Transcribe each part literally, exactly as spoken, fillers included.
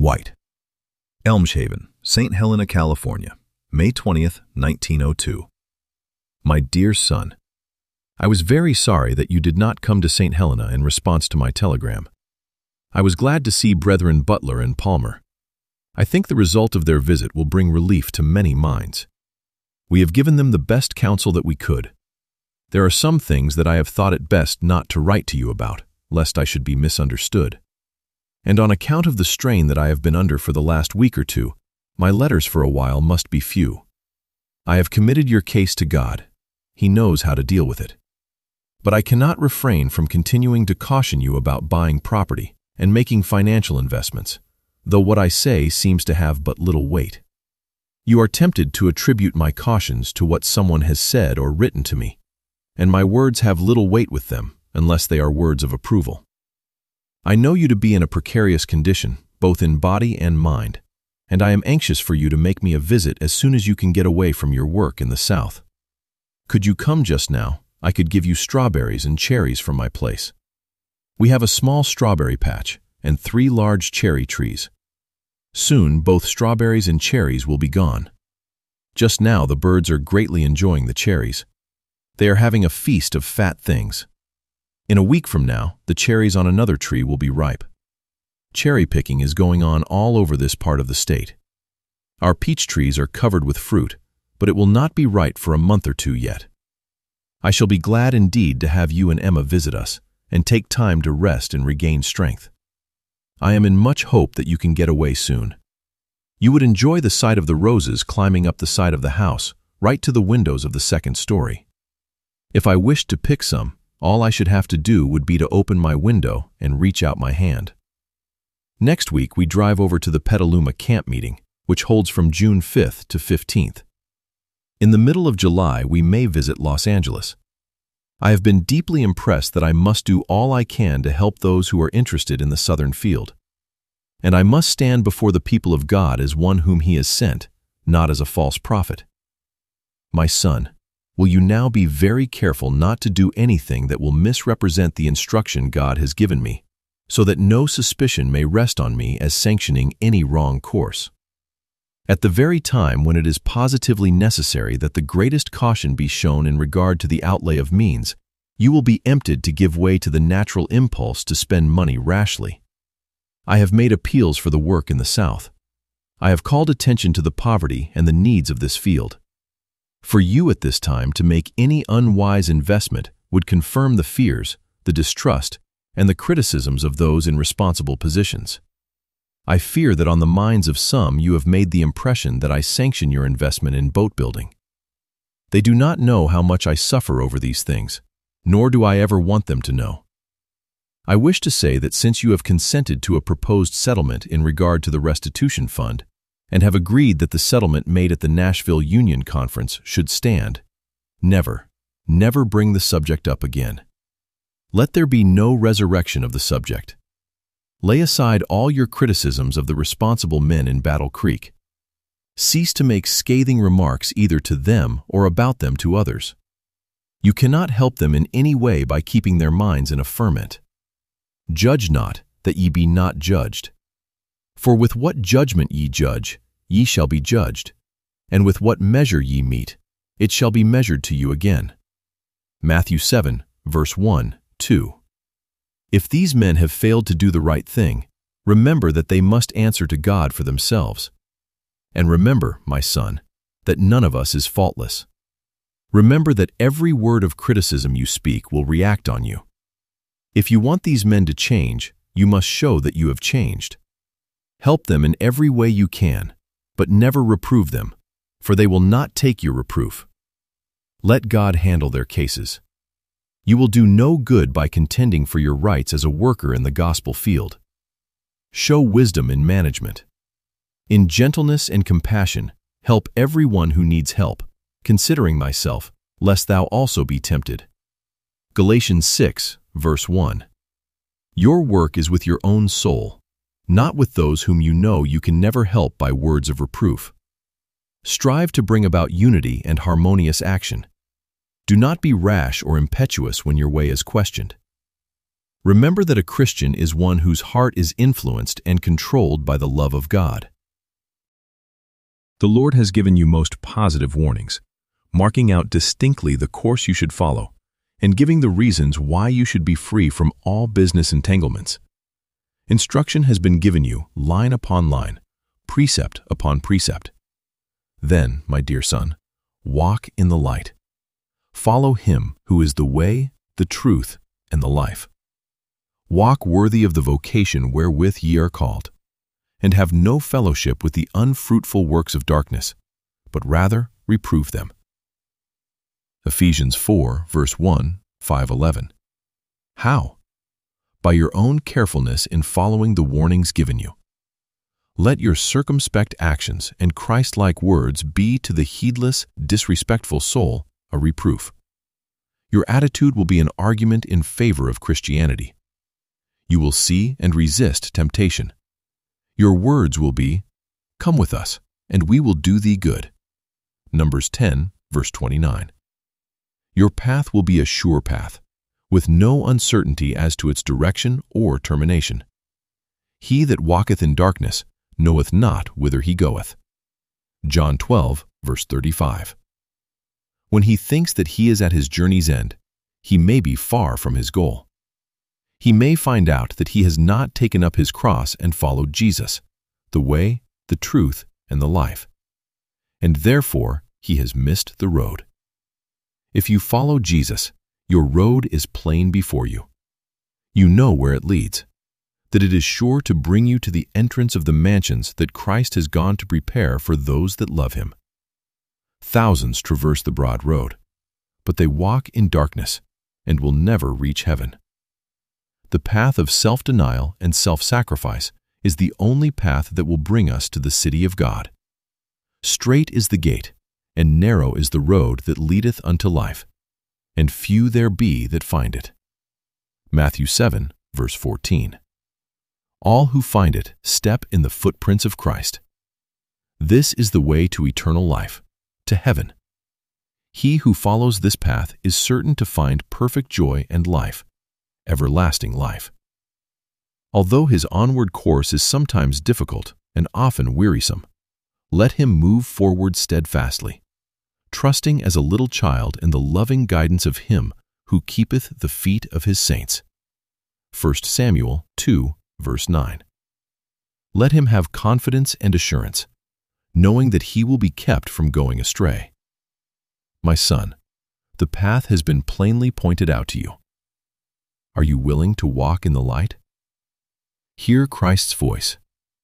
White. Elmshaven, Saint Helena, California, May twentieth, nineteen oh two. My dear son, I was very sorry that you did not come to Saint Helena in response to my telegram. I was glad to see Brethren Butler and Palmer. I think the result of their visit will bring relief to many minds. We have given them the best counsel that we could. There are some things that I have thought it best not to write to you about, lest I should be misunderstood. And on account of the strain that I have been under for the last week or two, my letters for a while must be few. I have committed your case to God. He knows how to deal with it. But I cannot refrain from continuing to caution you about buying property and making financial investments, though what I say seems to have but little weight. You are tempted to attribute my cautions to what someone has said or written to me, and my words have little weight with them unless they are words of approval. I know you to be in a precarious condition, both in body and mind, and I am anxious for you to make me a visit as soon as you can get away from your work in the South. Could you come just now? I could give you strawberries and cherries from my place. We have a small strawberry patch and three large cherry trees. Soon, both strawberries and cherries will be gone. Just now, the birds are greatly enjoying the cherries. They are having a feast of fat things. In a week from now, the cherries on another tree will be ripe. Cherry picking is going on all over this part of the state. Our peach trees are covered with fruit, but it will not be ripe for a month or two yet. I shall be glad indeed to have you and Emma visit us and take time to rest and regain strength. I am in much hope that you can get away soon. You would enjoy the sight of the roses climbing up the side of the house, right to the windows of the second story. If I wished to pick some, all I should have to do would be to open my window and reach out my hand. Next week we drive over to the Petaluma camp meeting, which holds from June fifth to fifteenth. In the middle of July we may visit Los Angeles. I have been deeply impressed that I must do all I can to help those who are interested in the Southern field. And I must stand before the people of God as one whom He has sent, not as a false prophet. My son, will you now be very careful not to do anything that will misrepresent the instruction God has given me, so that no suspicion may rest on me as sanctioning any wrong course. At the very time when it is positively necessary that the greatest caution be shown in regard to the outlay of means, you will be tempted to give way to the natural impulse to spend money rashly. I have made appeals for the work in the South. I have called attention to the poverty and the needs of this field. For you at this time to make any unwise investment would confirm the fears, the distrust, and the criticisms of those in responsible positions. I fear that on the minds of some you have made the impression that I sanction your investment in boat building. They do not know how much I suffer over these things, nor do I ever want them to know. I wish to say that since you have consented to a proposed settlement in regard to the restitution fund, and have agreed that the settlement made at the Nashville Union Conference should stand, never, never bring the subject up again. Let there be no resurrection of the subject. Lay aside all your criticisms of the responsible men in Battle Creek. Cease to make scathing remarks either to them or about them to others. You cannot help them in any way by keeping their minds in a ferment. Judge not, that ye be not judged. For with what judgment ye judge, ye shall be judged, and with what measure ye mete, it shall be measured to you again. Matthew seven, verse one, two. If these men have failed to do the right thing, remember that they must answer to God for themselves. And remember, my son, that none of us is faultless. Remember that every word of criticism you speak will react on you. If you want these men to change, you must show that you have changed. Help them in every way you can, but never reprove them, for they will not take your reproof. Let God handle their cases. You will do no good by contending for your rights as a worker in the gospel field. Show wisdom in management. In gentleness and compassion, help everyone who needs help, considering thyself, lest thou also be tempted. Galatians six, verse one. Your work is with your own soul, not with those whom you know you can never help by words of reproof. Strive to bring about unity and harmonious action. Do not be rash or impetuous when your way is questioned. Remember that a Christian is one whose heart is influenced and controlled by the love of God. The Lord has given you most positive warnings, marking out distinctly the course you should follow, and giving the reasons why you should be free from all business entanglements. Instruction has been given you line upon line, precept upon precept. Then, my dear son, walk in the light. Follow him who is the way, the truth, and the life. Walk worthy of the vocation wherewith ye are called, and have no fellowship with the unfruitful works of darkness, but rather reprove them. Ephesians four, verse one, five eleven. How? By your own carefulness in following the warnings given you. Let your circumspect actions and Christ-like words be to the heedless, disrespectful soul a reproof. Your attitude will be an argument in favor of Christianity. You will see and resist temptation. Your words will be, "Come with us, and we will do thee good." Numbers ten, verse twenty-nine. Your path will be a sure path, with no uncertainty as to its direction or termination. He that walketh in darkness knoweth not whither he goeth. John twelve, verse thirty-five. When he thinks that he is at his journey's end, he may be far from his goal. He may find out that he has not taken up his cross and followed Jesus, the way, the truth, and the life, and therefore he has missed the road. If you follow Jesus, your road is plain before you. You know where it leads, that it is sure to bring you to the entrance of the mansions that Christ has gone to prepare for those that love him. Thousands traverse the broad road, but they walk in darkness and will never reach heaven. The path of self-denial and self-sacrifice is the only path that will bring us to the city of God. Strait is the gate, and narrow is the road that leadeth unto life, and few there be that find it. Matthew seven, verse fourteen. All who find it step in the footprints of Christ. This is the way to eternal life, to heaven. He who follows this path is certain to find perfect joy and life, everlasting life. Although his onward course is sometimes difficult and often wearisome, let him move forward steadfastly, trusting as a little child in the loving guidance of him who keepeth the feet of his saints. First Samuel two, verse nine. Let him have confidence and assurance, knowing that he will be kept from going astray. My son, the path has been plainly pointed out to you. Are you willing to walk in the light? Hear Christ's voice.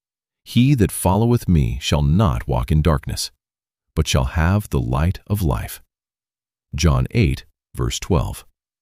He that followeth me shall not walk in darkness, but shall have the light of life. John eight, verse twelve.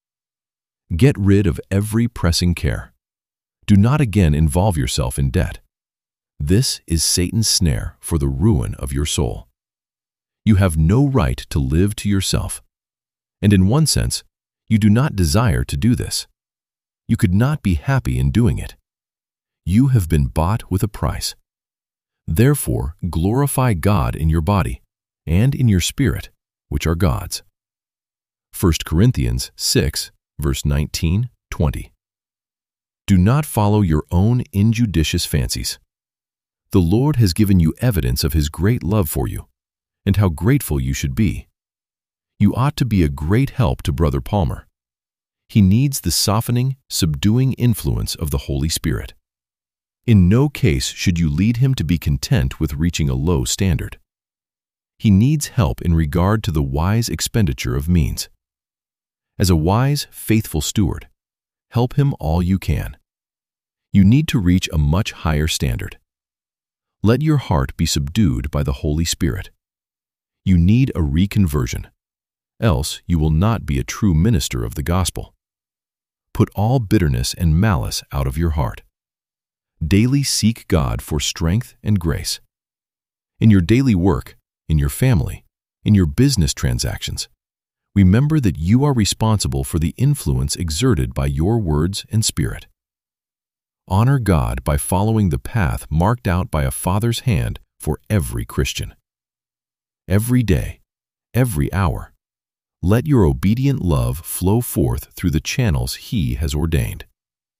Get rid of every pressing care. Do not again involve yourself in debt. This is Satan's snare for the ruin of your soul. You have no right to live to yourself, and in one sense, you do not desire to do this. You could not be happy in doing it. You have been bought with a price. Therefore, glorify God in your body and in your spirit, which are God's. First Corinthians six, verse nineteen, twenty. Do not follow your own injudicious fancies. The Lord has given you evidence of his great love for you, and how grateful you should be. You ought to be a great help to Brother Palmer. He needs the softening, subduing influence of the Holy Spirit. In no case should you lead him to be content with reaching a low standard. He needs help in regard to the wise expenditure of means. As a wise, faithful steward, help him all you can. You need to reach a much higher standard. Let your heart be subdued by the Holy Spirit. You need a reconversion, else you will not be a true minister of the gospel. Put all bitterness and malice out of your heart. Daily seek God for strength and grace. In your daily work, in your family, in your business transactions, remember that you are responsible for the influence exerted by your words and spirit. Honor God by following the path marked out by a Father's hand for every Christian. Every day, every hour, let your obedient love flow forth through the channels He has ordained.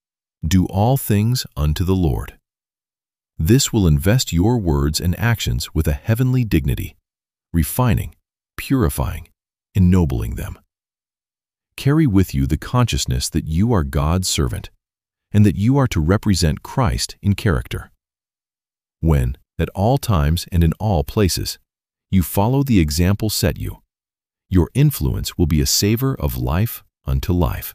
Do all things unto the Lord. This will invest your words and actions with a heavenly dignity, refining, purifying, ennobling them. Carry with you the consciousness that you are God's servant and that you are to represent Christ in character. When, at all times and in all places, you follow the example set you, your influence will be a savor of life unto life.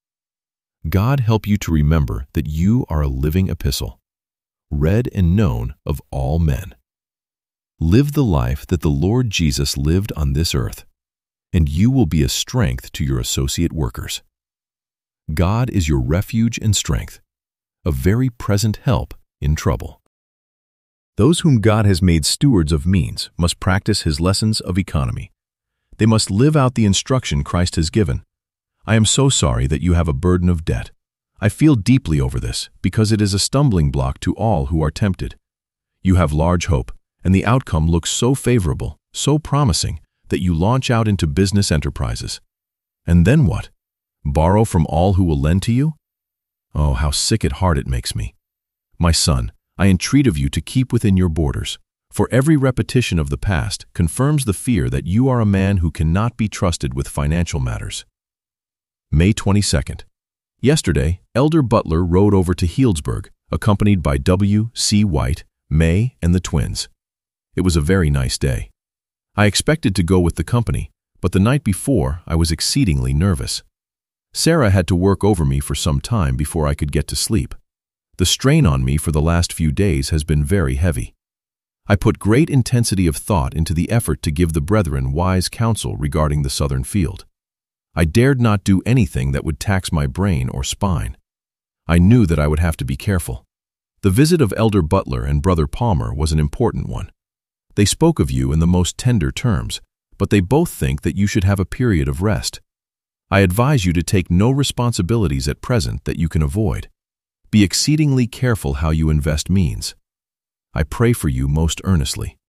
God help you to remember that you are a living epistle, read and known of all men. Live the life that the Lord Jesus lived on this earth, and you will be a strength to your associate workers. God is your refuge and strength, a very present help in trouble. Those whom God has made stewards of means must practice his lessons of economy. They must live out the instruction Christ has given. I am so sorry that you have a burden of debt. I feel deeply over this because it is a stumbling block to all who are tempted. You have large hope, and the outcome looks so favorable, so promising, that you launch out into business enterprises. And then what? Borrow from all who will lend to you? Oh, how sick at heart it makes me. My son, I entreat of you to keep within your borders, for every repetition of the past confirms the fear that you are a man who cannot be trusted with financial matters. May twenty-second. Yesterday, Elder Butler rode over to Healdsburg, accompanied by W. C. White, May, and the twins. It was a very nice day. I expected to go with the company, but the night before I was exceedingly nervous. Sarah had to work over me for some time before I could get to sleep. The strain on me for the last few days has been very heavy. I put great intensity of thought into the effort to give the brethren wise counsel regarding the southern field. I dared not do anything that would tax my brain or spine. I knew that I would have to be careful. The visit of Elder Butler and Brother Palmer was an important one. They spoke of you in the most tender terms, but they both think that you should have a period of rest. I advise you to take no responsibilities at present that you can avoid. Be exceedingly careful how you invest means. I pray for you most earnestly.